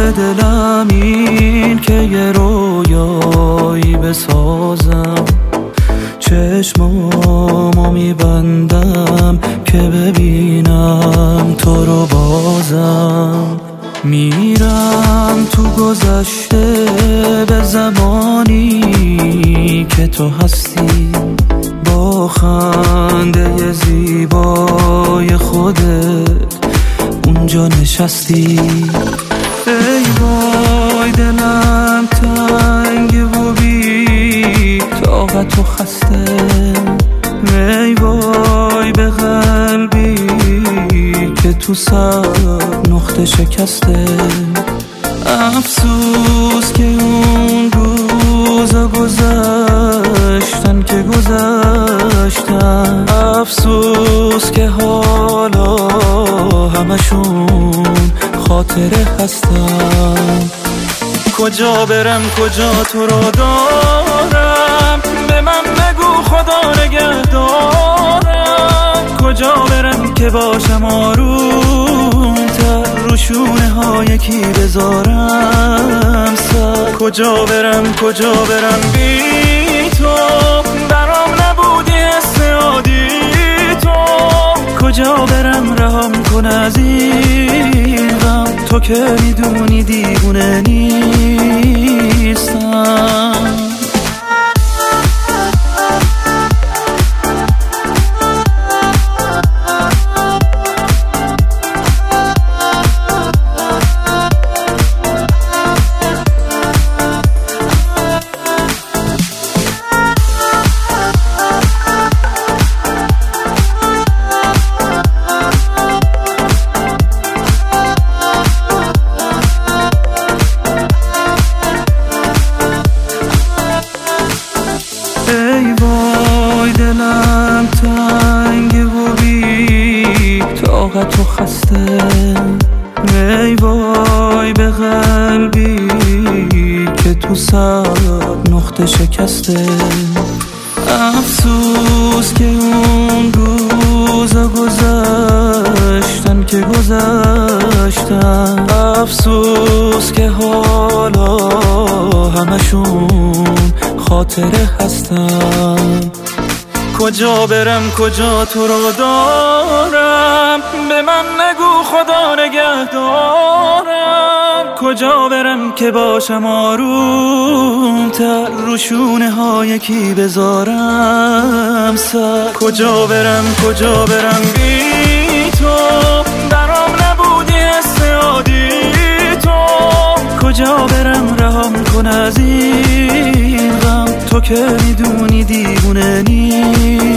دلم این که یه رویایی بسازم، چشمامو میبندم که ببینم تو رو بازم. میرم تو گذشته به زمانی که تو هستی، با خنده زیبای خودت اونجا نشستی. ای وای دلم تنگ و بی طاقت و خسته، ای وای به قلبی که تو سر نقطه شکسته. افسوس که اون روزا گذشتن که گذشتن، افسوس که حالا همشون خاطره هستن. کجا برم کجا تو رو دارم، به من بگو خدا نگهدارم. کجا برم که باشم آروم‌تر، رو شونه ها یکی بذارم سر. کجا برم بی تو، برام نبودی حس عادی تو. کجا برم رهام کن از این غم، تو که میدونی دیوونه نیستم. ای وای دلم تنگ و بی طاقت و خسته، ای وای به قلبی که تو سر نقطه شکسته. افسوس که اون روزا گذشتن که گذشتن، افسوس که حالا همشون خاطره هستن. کجا برم کجا تو رو دارم، به من نگو خدا نگهدارم. کجا برم که باشم آروم‌تر، رو شونه ها یکی بذارم سر. کجا برم بی تو، برام نبودی حس عادی تو. کجا برم رهام کن از این غم، تو که میدونی دیوونه نیستم.